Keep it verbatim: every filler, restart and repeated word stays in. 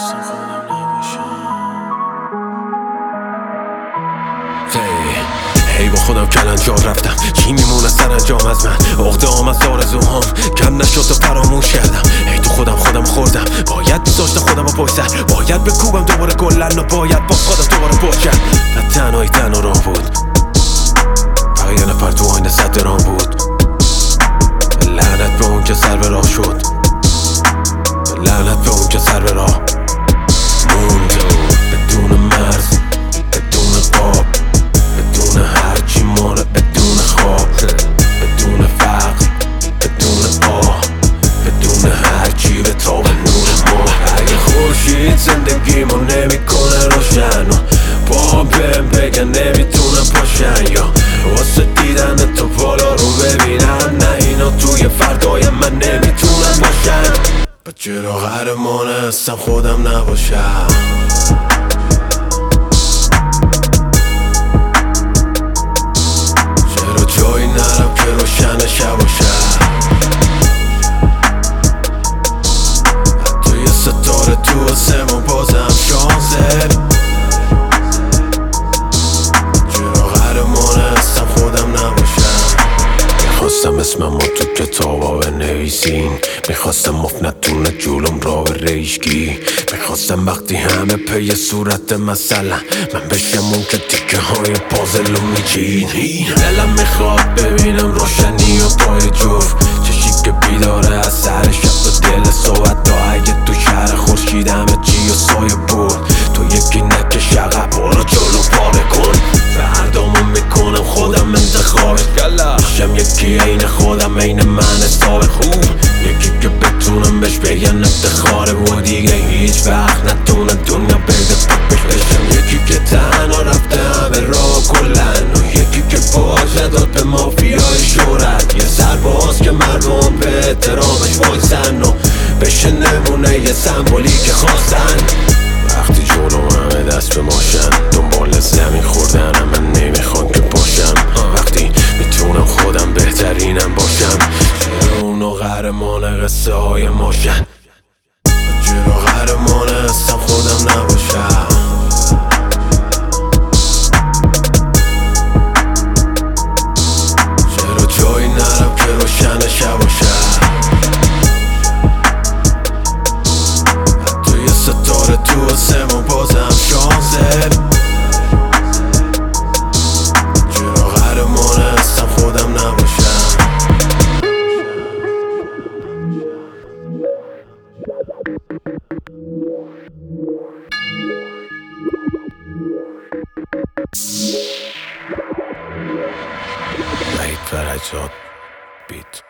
هی با خودم کلنجار رفتم، چی میمونه سرانجام از من؟ عقده هم از آرزوهام کم نشد و فراموش کردم. هی تو خودم خودم خوردم، باید میذاشتم خودم رو پشت سر، باید بکوبم دوباره گلن و باید با خودم دوباره پشت کرد. و تنهایی تنها راه بود، فقط یه نفر تو آینه صد رام بود. لعنت به اون که سر به راه شد، لعنت به اون که سر به راه موند. بدون مرز، بدون قاب، بدون هرچی ماره، بدون خواب، بدون فقر، بدون آه، بدون هرچی به تاب نور ماه. اگه خورشید زندگیمو نمیکنه روشن و با بهم بگن نمیتونم پاشن، یا واسه دیدن تو بالا رو ببینن، نه اینا توی فردای من نمیتونن باشن. با چرا قهرمانه هستم خودم نباشم؟ چرا جایی نرم که روشن شب باشم؟ حتی یه ستاره تو آسمون بازم شانسه. چرا قهرمانه هستم خودم نباشم؟ میخواستم اسمم رو تو کتابا بنویسین، میخواستم مفت نتونه جلوم را به ریشگی، میخواستم وقتی همه پی صورت مثلا من بشم اون که تیکه های پازل رو میچین. دلم میخواد ببینم روشنی و پای جفت، چشی که بیداره از سر شب و دل صحبت تا اگه تو شهر خورشید همه چی و سایه برد، تو یکی نکش عقب برو جلو پاره کن. فردامو میکنم خودم انتخابش، میشم یکی عین خودم عین من حساب خوب، یکی که بتونم بهش بگن افتخاره و دیگه هیچ وقت نتونه دنیا بده پاکش بشم. یکی که تنها رفته همه راه کلن و یکی که باشه داد به مافیای شهرت، یه سرباز که مردم به احترامش وایسن و بشه نمونه یه سمبولی که خواستن. وقتی جلو همه دست به ماشن دنبال زمین خوردن من نمیخوان که باشم، وقتی میتونم خودم بهترینم باشم. چرا اونو قهرمان قصه های ماشن؟ چرا قهرمان هستم خودم نباشم؟ چرا جایی نرم که روشن شب باشم؟ حتی یه ستاره تو آسمون بازم شانسه. چرا قهرمان هستم خودم نباشم؟ وحید فرجاد بیت.